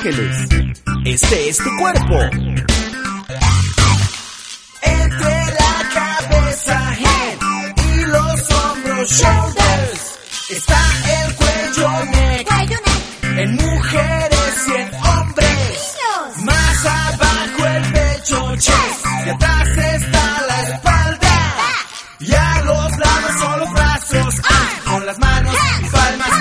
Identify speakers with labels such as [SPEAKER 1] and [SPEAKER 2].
[SPEAKER 1] ángeles. Este es tu cuerpo.
[SPEAKER 2] Entre la cabeza, head, y los hombros, shoulders, está el cuello, neck, en mujeres y en hombres. Más abajo el pecho, chest, y atrás está la espalda. Y a los lados son los brazos, con las manos y palmas